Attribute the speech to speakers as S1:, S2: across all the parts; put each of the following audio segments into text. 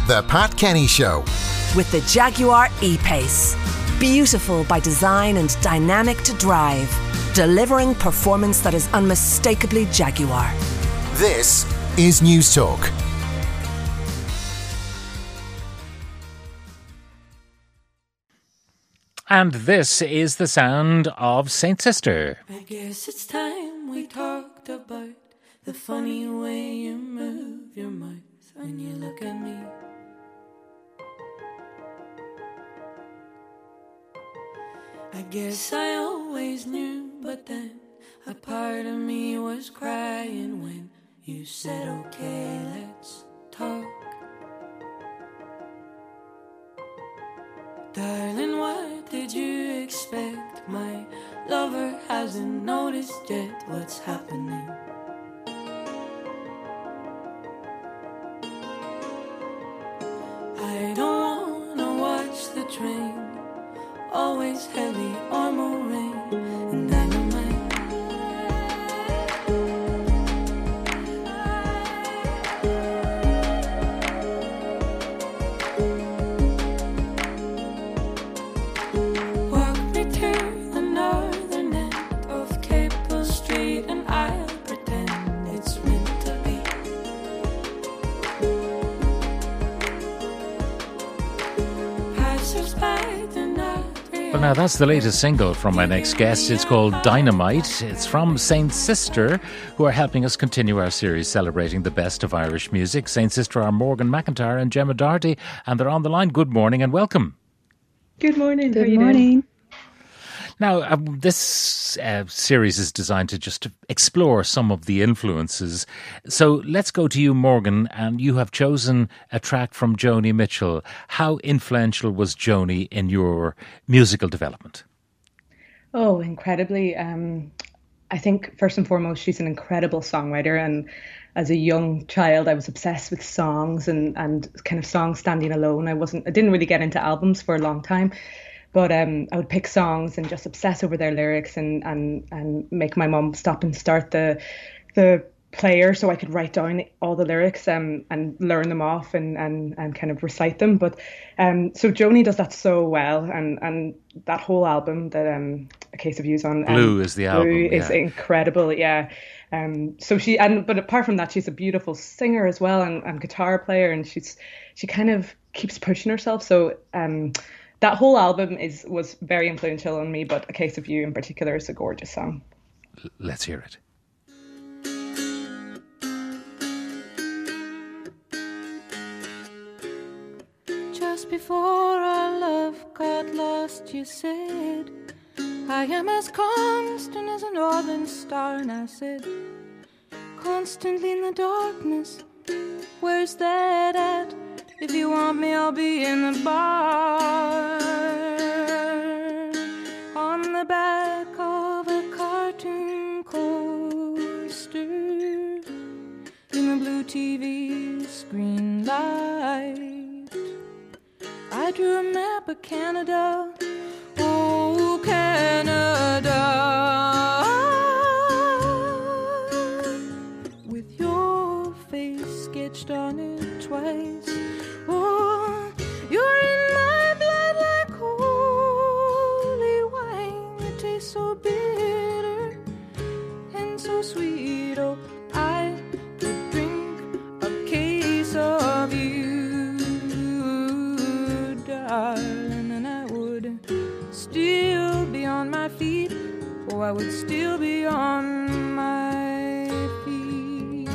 S1: The Pat Kenny Show.
S2: With the Jaguar E-Pace. Beautiful by design and dynamic to drive. Delivering performance that is unmistakably Jaguar.
S1: This is News Talk.
S3: And this is the sound of Saint Sister.
S4: I guess it's time we talked about the funny way you move your mouth when you look at me. I guess I always knew, but then a part of me was crying when you said, okay, let's talk. Darling, what did you expect? My lover hasn't noticed yet what's happening. I don't wanna watch the train, always heavy on my rain and dynamite. Walk me to the northern end of Capel Street and I'll pretend it's meant to be. Passers-by do not.
S3: Well, now that's the latest single from my next guest. It's called Dynamite. It's from Saint Sister, who are helping us continue our series celebrating the best of Irish music. Saint Sister are Morgan McIntyre and Gemma Doherty, and they're on the line. Good morning and welcome.
S5: Good morning.
S6: Good morning.
S3: Now, this series is designed to just explore some of the influences. So let's go to you, Morgan, and you have chosen a track from Joni Mitchell. How influential was Joni in your musical development?
S5: Oh, incredibly. I think first and foremost, she's an incredible songwriter. And as a young child, I was obsessed with songs and kind of songs standing alone. I didn't really get into albums for a long time. But I would pick songs and just obsess over their lyrics and make my mum stop and start the player so I could write down all the lyrics and learn them off and kind of recite them. But so Joni does that so well, and that whole album that A Case of You's on.
S3: Blue is the album.
S5: Blue is incredible, yeah. But apart from that, she's a beautiful singer as well and guitar player, and she kind of keeps pushing herself. So that whole album was very influential on me, but A Case of You in particular is a gorgeous song.
S3: Let's hear it.
S4: Just before our love got lost, you said, I am as constant as a northern star. And I said, constantly in the darkness, where's that at? If you want me, I'll be in the bar. On the back of a cartoon coaster, in the blue TV screen light, I drew a map of Canada. Oh, Canada, with your face sketched on it twice. Oh, you're in my blood like holy wine. It tastes so bitter and so sweet. Oh, I could drink a case of you, darling, and I would still be on my feet. Oh, I would still be on my feet.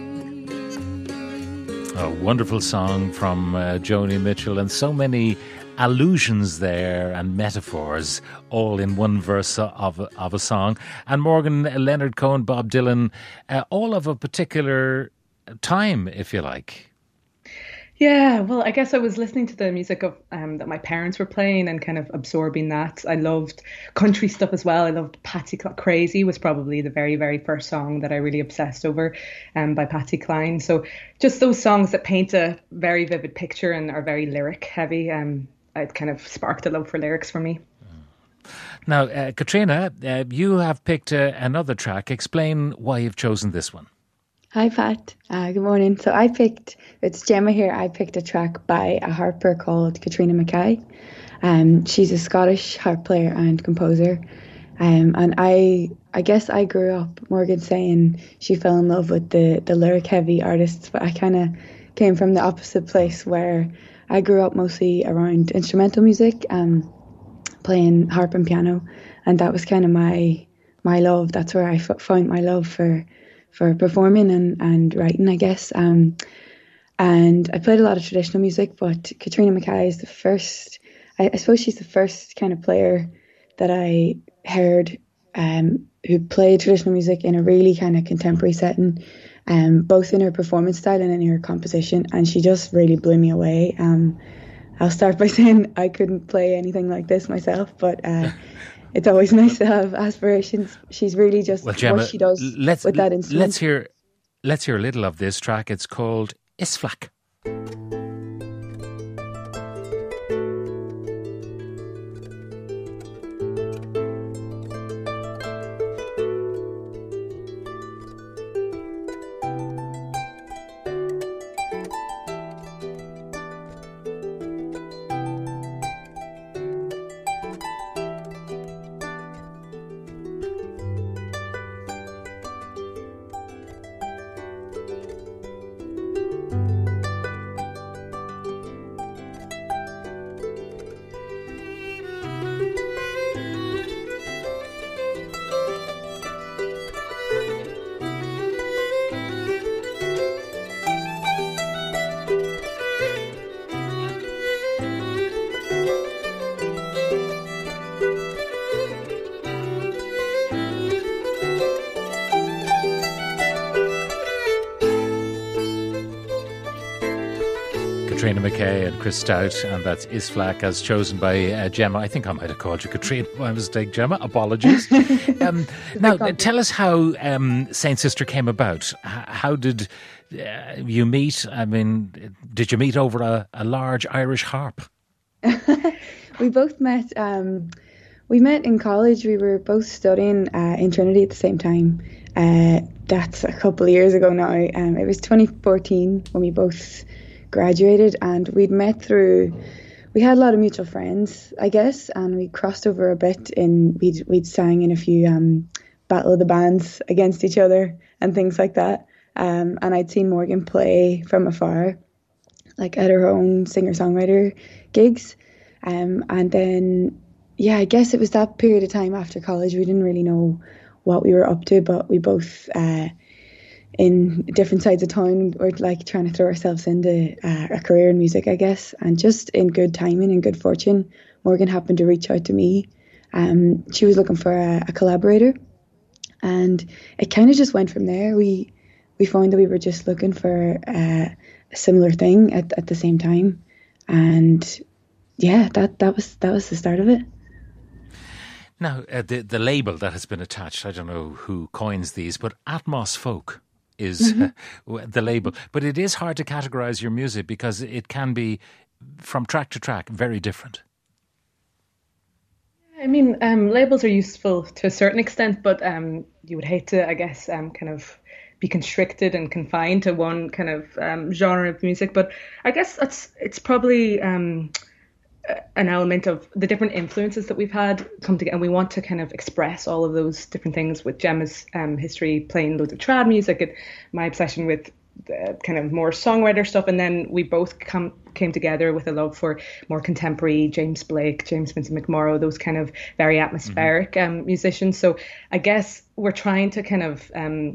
S3: A wonderful song from Joni Mitchell, and so many allusions there and metaphors all in one verse of a song. And Morgan, Leonard Cohen, Bob Dylan, all of a particular time, if you like.
S5: Yeah, well, I guess I was listening to the music of that my parents were playing and kind of absorbing that. I loved country stuff as well. I loved Patsy Cline. Crazy was probably the very, very first song that I really obsessed over by Patsy Cline. So just those songs that paint a very vivid picture and are very lyric heavy, it kind of sparked a love for lyrics for me.
S3: Now, Katrina, you have picked another track. Explain why you've chosen this one.
S6: Hi, Pat. Good morning. It's Gemma here. I picked a track by a harper called Katrina Mackay. She's a Scottish harp player and composer. And I guess I grew up, Morgan saying she fell in love with the lyric heavy artists, but I kind of came from the opposite place where I grew up mostly around instrumental music, playing harp and piano. And that was kind of my love. That's where I found my love for performing and writing, I guess. And I played a lot of traditional music, but Katrina Mackay is the first, I suppose she's the first kind of player that I heard who played traditional music in a really kind of contemporary setting, both in her performance style and in her composition. And she just really blew me away. I'll start by saying I couldn't play anything like this myself, but it's always nice to have aspirations. She's really just
S3: Gemma,
S6: what she does with that instrument.
S3: Let's hear a little of this track. It's called Isflak. Katrina Mackay and Chris Stout, and that's Isflak as chosen by Gemma. I think I might have called you Katrina by mistake, Gemma. Apologies. Now, tell us how Saint Sister came about. How did you meet? I mean, did you meet over a large Irish harp?
S6: We both met. We met in college. We were both studying in Trinity at the same time. That's a couple of years ago now. It was 2014 when we both graduated, and we had a lot of mutual friends, I guess, and we crossed over a bit we'd sang in a few Battle of the Bands against each other and things like that. And I'd seen Morgan play from afar, like at her own singer-songwriter gigs. And then, I guess it was that period of time after college. We didn't really know what we were up to, but we both in different sides of town were like trying to throw ourselves into a career in music, I guess. And just in good timing and good fortune, Morgan happened to reach out to me. She was looking for a collaborator, and it kind of just went from there. We found that we were just looking for a similar thing at the same time, and that was the start of it.
S3: Now, the label that has been attached, I don't know who coins these, but Atmos Folk is the label. But it is hard to categorise your music because it can be, from track to track, very different.
S5: I mean, labels are useful to a certain extent, but you would hate to, I guess, kind of be constricted and confined to one kind of genre of music. But I guess it's probably an element of the different influences that we've had come together, and we want to kind of express all of those different things with Gemma's history playing loads of trad music and my obsession with kind of more songwriter stuff, and then we both came together with a love for more contemporary James Blake, James Vincent McMorrow, those kind of very atmospheric musicians. So I guess we're trying to kind of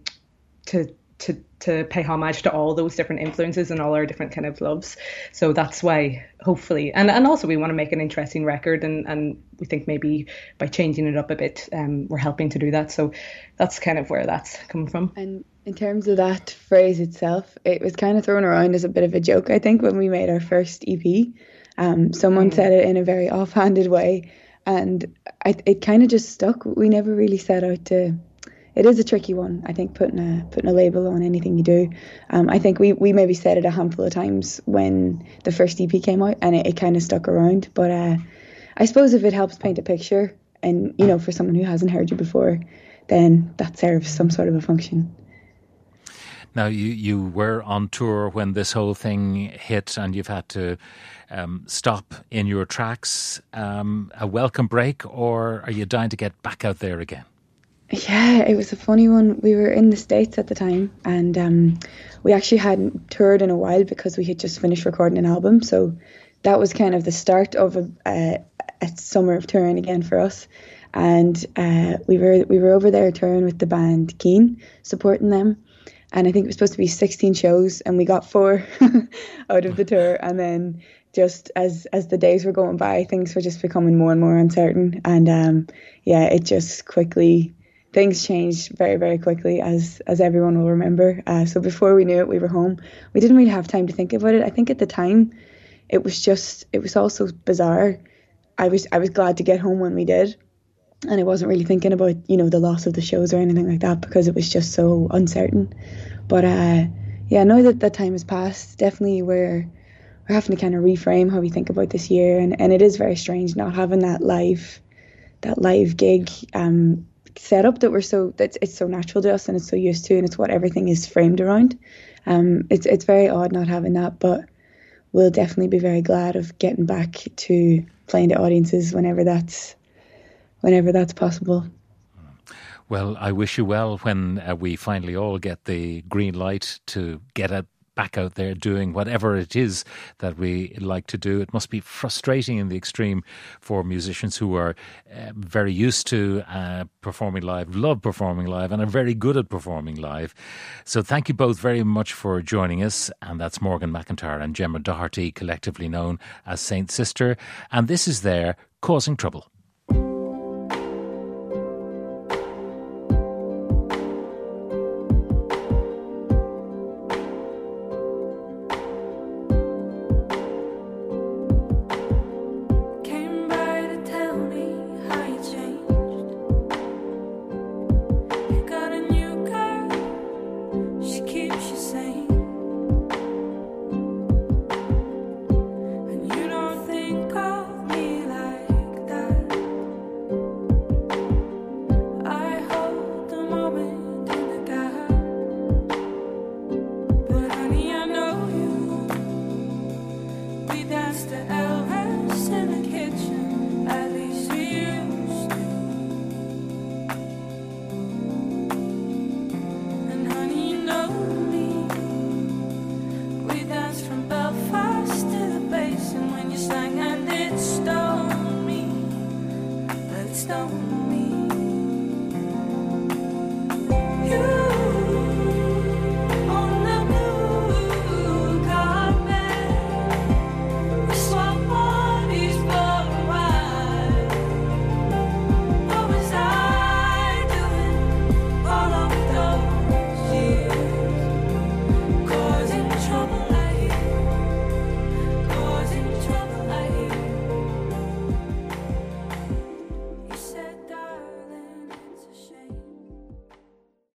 S5: to pay homage to all those different influences and all our different kind of loves. So that's why, hopefully, and also we want to make an interesting record, and we think maybe by changing it up a bit, we're helping to do that. So that's kind of where that's coming from.
S6: And in terms of that phrase itself, it was kind of thrown around as a bit of a joke, I think, when we made our first EP. Someone said it in a very offhanded way, and it kind of just stuck. We never really set out to. It is a tricky one, I think, putting a label on anything you do. I think we maybe said it a handful of times when the first EP came out, and it kind of stuck around. But I suppose if it helps paint a picture, and for someone who hasn't heard you before, then that serves some sort of a function.
S3: Now, you were on tour when this whole thing hit and you've had to stop in your tracks. A welcome break, or are you dying to get back out there again?
S6: Yeah, it was a funny one. We were in the States at the time, and we actually hadn't toured in a while because we had just finished recording an album. So that was kind of the start of a summer of touring again for us. And we were over there touring with the band Keen, supporting them. And I think it was supposed to be 16 shows, and we got 4 out of the tour. And then just as the days were going by, things were just becoming more and more uncertain. And it just quickly, things changed very, very quickly, as everyone will remember. So before we knew it, we were home. We didn't really have time to think about it. I think at the time, it was all so bizarre. I was glad to get home when we did. And I wasn't really thinking about, the loss of the shows or anything like that, because it was just so uncertain. But now that time has passed, definitely we're having to kind of reframe how we think about this year. And it is very strange not having that live gig setup that it's so natural to us and it's so used to, and it's what everything is framed around. It's very odd not having that, but we'll definitely be very glad of getting back to playing to audiences whenever that's possible.
S3: Well, I wish you well when we finally all get the green light to get back out there doing whatever it is that we like to do. It must be frustrating in the extreme for musicians who are very used to performing live, love performing live, and are very good at performing live. So thank you both very much for joining us. And that's Morgan McIntyre and Gemma Doherty, collectively known as Saint Sister. And this is their Causing Trouble.
S4: That's the